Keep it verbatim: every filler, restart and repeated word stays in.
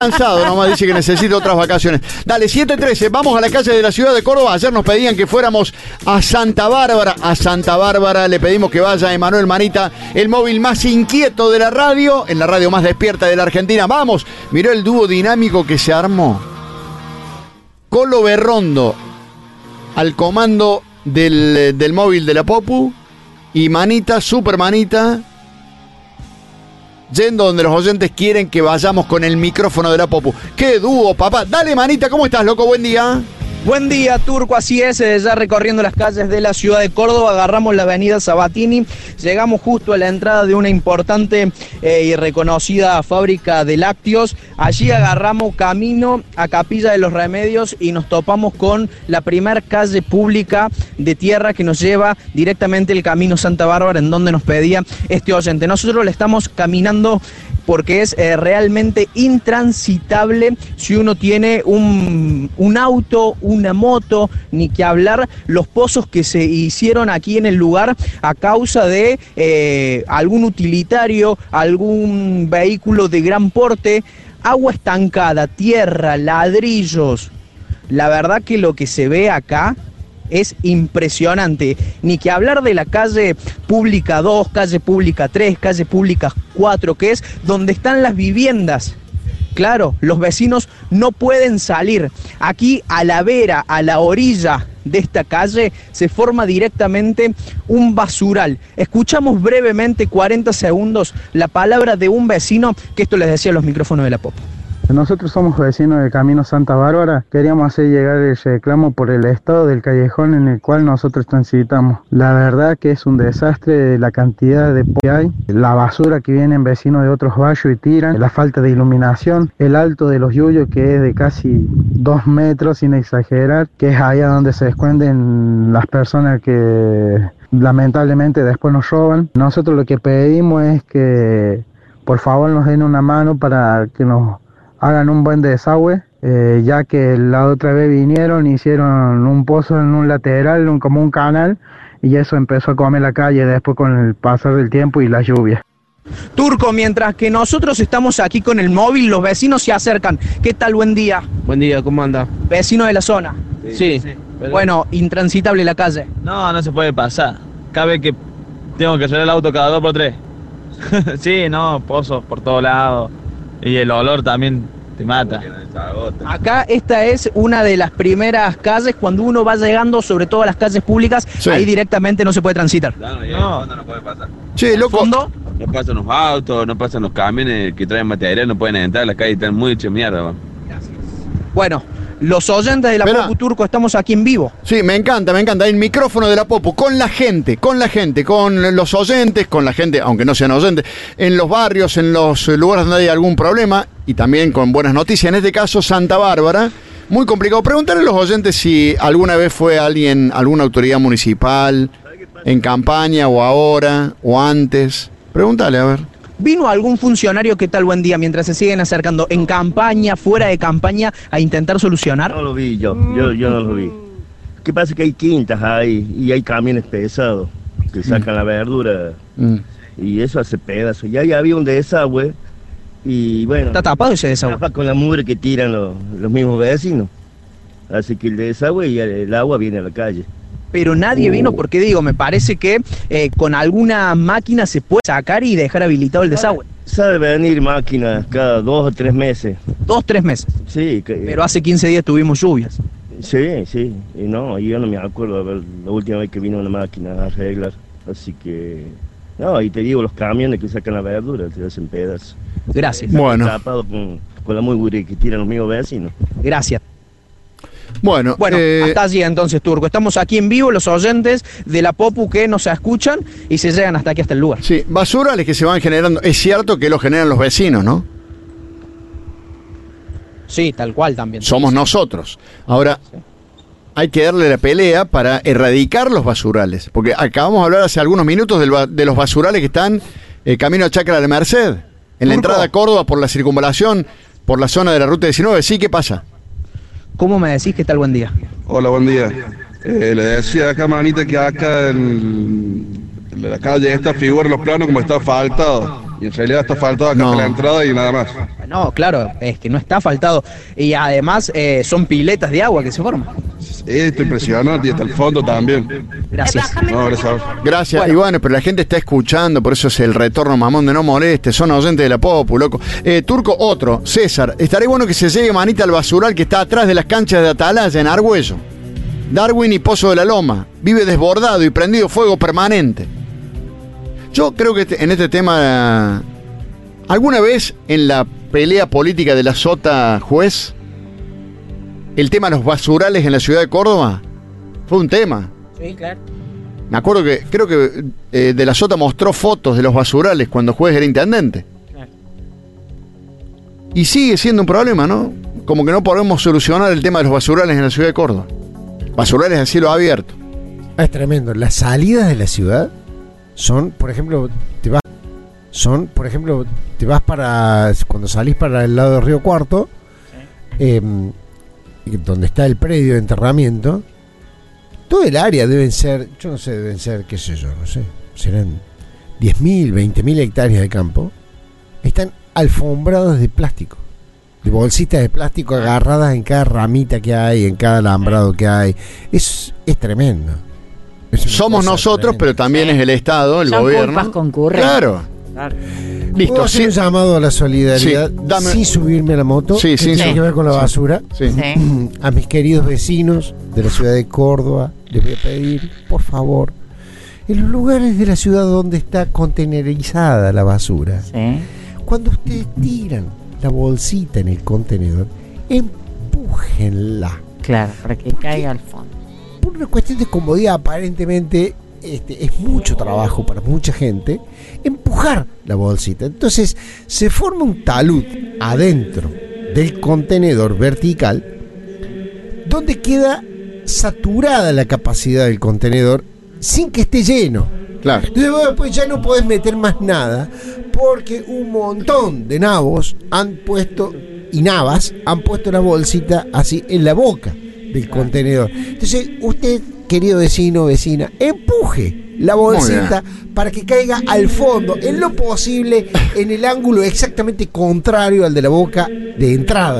Cansado, nomás dice que necesita otras vacaciones. Dale, siete trece, vamos a la calle de la ciudad de Córdoba. Ayer nos pedían que fuéramos a Santa Bárbara. A Santa Bárbara le pedimos que vaya Emanuel Manita, el móvil más inquieto de la radio, en la radio más despierta de la Argentina. Vamos, miró el dúo dinámico que se armó. Colo Berrondo al comando del, del móvil de la Popu y Manita, Super Manita, yendo donde los oyentes quieren que vayamos con el micrófono de la Popu. ¡Qué dúo, papá! Dale, Manita, ¿cómo estás, loco? Buen día. Buen día, Turco, así es, eh, ya recorriendo las calles de la ciudad de Córdoba, agarramos la avenida Sabatini, llegamos justo a la entrada de una importante eh, y reconocida fábrica de lácteos. Allí agarramos camino a Capilla de los Remedios y nos topamos con la primer calle pública de tierra que nos lleva directamente el camino Santa Bárbara, en donde nos pedía este oyente. Nosotros le estamos caminando porque es eh, realmente intransitable si uno tiene un, un auto, una moto, ni que hablar los pozos que se hicieron aquí en el lugar a causa de eh, algún utilitario, algún vehículo de gran porte, agua estancada, tierra, ladrillos. La verdad que lo que se ve acá es impresionante, ni que hablar de la calle pública dos, calle pública tres, calle pública cuatro, que es donde están las viviendas. Claro, los vecinos no pueden salir. Aquí a la vera, a la orilla de esta calle, se forma directamente un basural. Escuchamos brevemente, cuarenta segundos, la palabra de un vecino, que esto les decía a los micrófonos de la Pop. Nosotros somos vecinos del Camino Santa Bárbara. Queríamos hacer llegar el reclamo por el estado del callejón en el cual nosotros transitamos. La verdad que es un desastre la cantidad de que hay, la basura que vienen vecinos de otros barrios y tiran, la falta de iluminación, el alto de los yuyos que es de casi dos metros sin exagerar, que es allá donde se esconden las personas que lamentablemente después nos roban. Nosotros lo que pedimos es que por favor nos den una mano para que nos hagan un buen desagüe, eh, ya que la otra vez vinieron, hicieron un pozo en un lateral, un, como un canal, y eso empezó a comer la calle después con el pasar del tiempo y la lluvia. Turco, mientras que nosotros estamos aquí con el móvil, los vecinos se acercan. ¿Qué tal? Buen día. Buen día, ¿cómo anda? ¿Vecino de la zona? Sí. sí pero... Bueno, intransitable la calle. No, no se puede pasar. Cada vez que tengo que salir el auto cada dos por tres. Sí, no, pozos por todos lados. Y el olor también te mata. Acá esta es una de las primeras calles, cuando uno va llegando, sobre todo a las calles públicas, sí. Ahí directamente no se puede transitar. Claro, y no, no, no puede pasar. Che, loco. ¿Fondo? No pasan los autos, no pasan los camiones que traen material, no pueden entrar, las calles están muy hechas mierda. Man. Bueno, los oyentes de la Popu, Turco, estamos aquí en vivo. Sí, me encanta, me encanta. El micrófono de la Popu, con la gente, con la gente, con los oyentes, con la gente, aunque no sean oyentes, en los barrios, en los lugares donde hay algún problema, y también con buenas noticias. En este caso, Santa Bárbara. Muy complicado. Preguntarle a los oyentes si alguna vez fue alguien, alguna autoridad municipal, en campaña, o ahora, o antes. Pregúntale, a ver. ¿Vino algún funcionario, qué tal, buen día, mientras se siguen acercando, en campaña, fuera de campaña, a intentar solucionar? No lo vi yo, yo, yo no lo vi. ¿Qué pasa? Que hay quintas ahí y hay camiones pesados que sacan mm. la verdura mm. y eso hace pedazos. Y ahí había un desagüe y bueno... ¿Está tapado ese desagüe? Tapa con la mugre que tiran los, los mismos vecinos. Así que el desagüe y el, el agua viene a la calle. Pero nadie uh. vino porque, digo, me parece que eh, con alguna máquina se puede sacar y dejar habilitado el desagüe. Sabe venir máquinas cada dos o tres meses. ¿Dos, tres meses? Sí. Que, Pero hace quince días tuvimos lluvias. Sí, sí. Y no, yo no me acuerdo de ver la última vez que vino una máquina a arreglar. Así que... No, y te digo, los camiones que sacan la verdura te hacen pedazos. Gracias. Bueno. Tapado con, con la muy gure que tiran los mismos vecinos. Gracias. Bueno, bueno eh... hasta allí entonces, Turco. Estamos aquí en vivo, los oyentes de la Popu que nos escuchan y se llegan hasta aquí, hasta el lugar. Sí, basurales que se van generando. Es cierto que lo generan los vecinos, ¿no? Sí, tal cual también. Somos nosotros. Ahora, sí. Hay que darle la pelea para erradicar los basurales. Porque acabamos de hablar hace algunos minutos del, de los basurales que están eh, camino a Chacra de Merced. En Turco. La entrada a Córdoba por la circunvalación, por la zona de la ruta diecinueve. Sí, ¿qué pasa? ¿Cómo me decís que tal? Buen día. Hola, buen día. Eh, le decía acá, manita, que acá en la calle esta figura en los planos como está asfaltado. Y en realidad está faltado acá No. en la entrada y nada más. No, claro, es que no está asfaltado. Y además eh, son piletas de agua que se forman. Esto impresionante y hasta el fondo también. Gracias. No, gracias a vos. Gracias, Bueno. y bueno, pero la gente está escuchando, por eso es el retorno mamón de no moleste, son oyentes de la Popu, loco. Eh, Turco, otro, César, estaría bueno que se llegue manita al basural que está atrás de las canchas de Atalaya en Argüello. Darwin y Pozo de la Loma, vive desbordado y prendido fuego permanente. Yo creo que este- en este tema, alguna vez en la pelea política de la Sota juez, el tema de los basurales en la ciudad de Córdoba fue un tema. Sí, claro. Me acuerdo que, creo que eh, De la Sota mostró fotos de los basurales cuando juez era intendente. Claro. Y sigue siendo un problema, ¿no? Como que no podemos solucionar el tema de los basurales en la ciudad de Córdoba. Basurales a cielo abierto. Es tremendo. Las salidas de la ciudad son, por ejemplo, te vas, son, por ejemplo, te vas para, cuando salís para el lado del Río Cuarto, eh, donde está el predio de enterramiento, todo el área deben ser, yo no sé, deben ser, qué sé yo, no sé, serán diez mil, veinte mil hectáreas de campo, están alfombrados de plástico, de bolsitas de plástico agarradas en cada ramita que hay, en cada alambrado que hay. Es, es tremendo. Es una Somos cosa nosotros, tremenda. pero también Sí. es el Estado, el Son gobierno. culpas concurrentes. Claro. Claro. ¿Puedo Listo. hacer Sí, un llamado a la solidaridad Sí, dame- sin subirme a la moto? Sí, que sin tiene sub- que ver con la sí. basura. sí. Sí. A mis queridos vecinos de la ciudad de Córdoba, les voy a pedir, por favor, en los lugares de la ciudad donde está contenerizada la basura, Sí. cuando ustedes tiran la bolsita en el contenedor, empújenla. Claro, para que caiga al fondo. Por una cuestión de comodidad, aparentemente este, es mucho trabajo para mucha gente empujar la bolsita. Entonces se forma un talud adentro del contenedor vertical donde queda saturada la capacidad del contenedor sin que esté lleno. Claro. Entonces vos después ya no podés meter más nada porque un montón de nabos han puesto, y navas han puesto la bolsita así en la boca del contenedor. Entonces usted, querido vecino o vecina, empuje la bolsita para que caiga al fondo, en lo posible en el ángulo exactamente contrario al de la boca de entrada